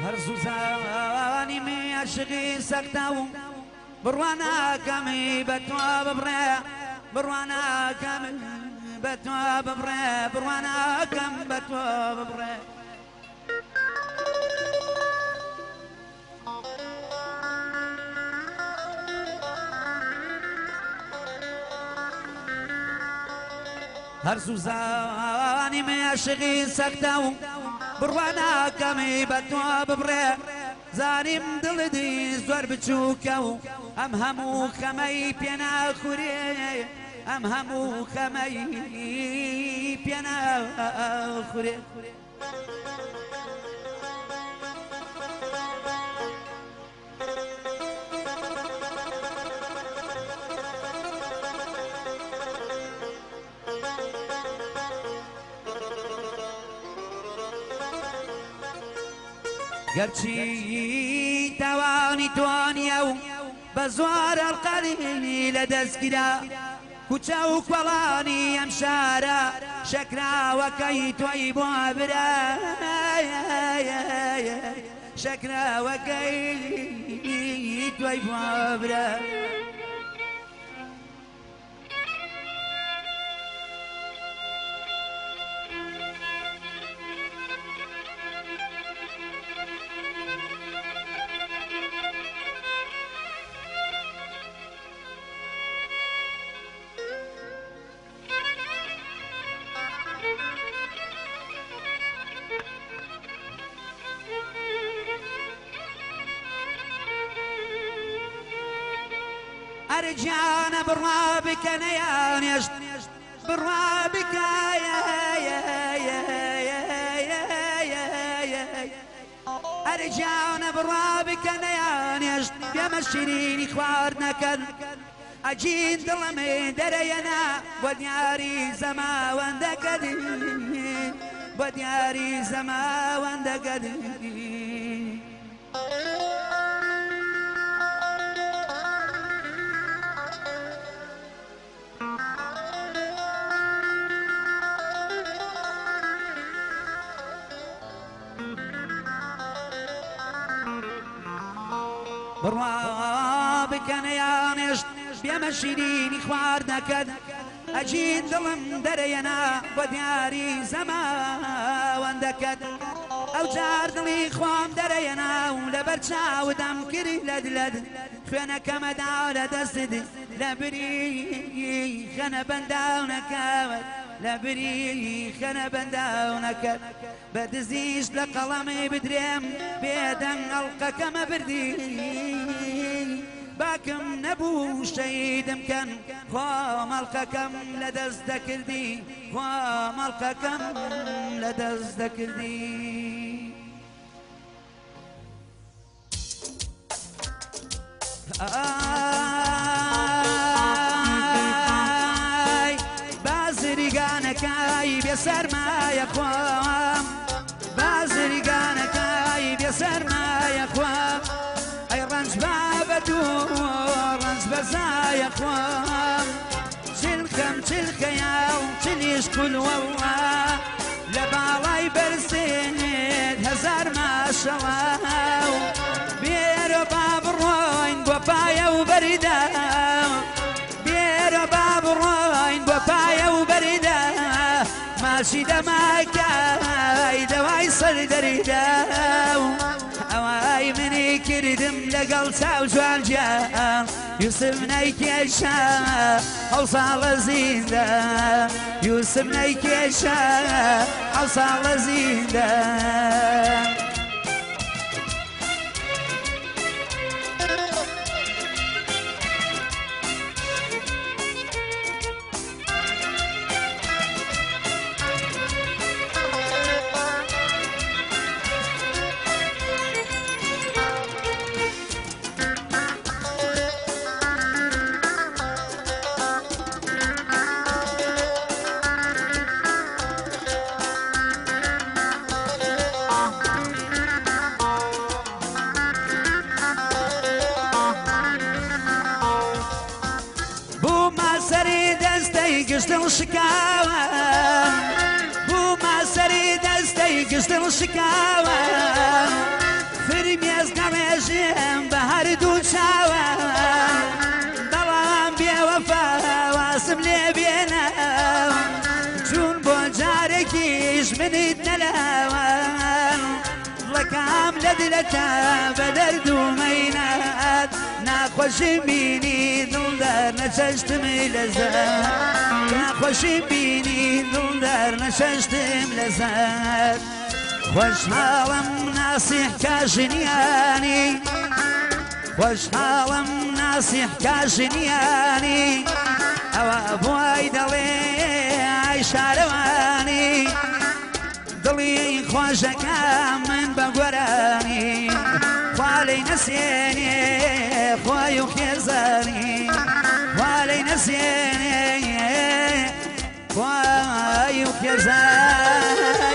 هەرزوو زانی می عاشقی سەختە و بڕواناکەمی بە تۆ ببڕێ بڕواناکەم بە تۆ ببڕێ بڕواناکەم بە تۆ ببڕێ هەرزوو زانی می عاشقی سەختە و بڕواناکەمی بە تۆ ببڕێ زانیم دڵدی زۆر بچووکە و ئەم هەموو خەمەی پێ ناخورێ ئەم هەموو خەمەی پێ ناخورێ گەرچی تاوانی توانیە و بە زۆر ئەڵقەلی لە دەستگیرا کوچە و کۆڵانی ئەم شارە شەکراوەکەی تۆی بۆ برا شەکراوەکەی تۆی بۆ برا ئەرجانە بڕوا بکەنە یانێشت بڕوا بکایە ئەرجانە بڕوا بکەنە یانێشت پێمە شیرینی خواردنەکەن ئەجین دڵەمێ دەرەیەنا بۆ دیاری زەماوەندەکەت بۆ دیاری زەماوەندەکەت بڕوا بکەنە یانێشت بێمە شیرینی خواردنەکەت ئەجین دڵم دەرەیەنا بۆ دیاری زەماوەندەکەت ئەو جار دڵی خۆم دەرەیەنا و لەبەر چاودەم کردی لەدلەد خوێنەکەمەدا لە دەستت لە بری خەنە بەنداونەکەوت لە بری خەنە بەنداونەکەت بە دزیش لە قەڵەمی بدرێم بێدەنگ ئەڵقەکەمە بردی باکم نەبوو شەیدم کەن خۆ مەڵقەکەم لە دەست دەکردی خۆ مەڵقەکەم لە دەست دەکردی بازرگانەکەی بێسەرمایە خۆم بازرگانەکەی بێسەرمایە خۆم ئەی ڕەنج بابەت و ڕەنج بەزایە خۆم چلکەم چلکەیە و چلیش کولوەوە لە باڵای بەرزێنێت هەزار ماشەوە بێرە با بڕۆین بۆ پایە و بەریدا بێرە با بڕۆین بۆ پایە و بەریدا ماشی دەماکای دەوای سەردەریدا ئەوای منی کردم لەگەڵ چاو جوانجیان یوسف نەیکێشە ئەو ساڵە زیندە یوسف نەیکێشە ئەو ساڵە زیندە گشتڵ شکاوە بوومە سەری دەستەی گشتڵ شکاوە فرمێزگە ڕێژێم بە هەردوو چاوە بەڵام بێوەفا واسم لێ بێنە چون بۆ جارێکیش منیت نەلاوە دڵەکەم لە دلەتە بە دەردومەینات ناخۆشیم بینی دڵدار نەچەشتمی لەزەر ناخۆشیم بینی دڵدار نەچەشتم لەزەر خۆشحاڵم ناسیح کاژنیانی خۆشحاڵم ناسیح کاژنیانی ئەوە بۆی دەڵێ ئای شارەوانی دڵی خۆشەکەم من بە گۆرانی خوا لەی نەسێنێ خۆی و خێزانی خوا لەی نەسێنێ خۆی و خێزانی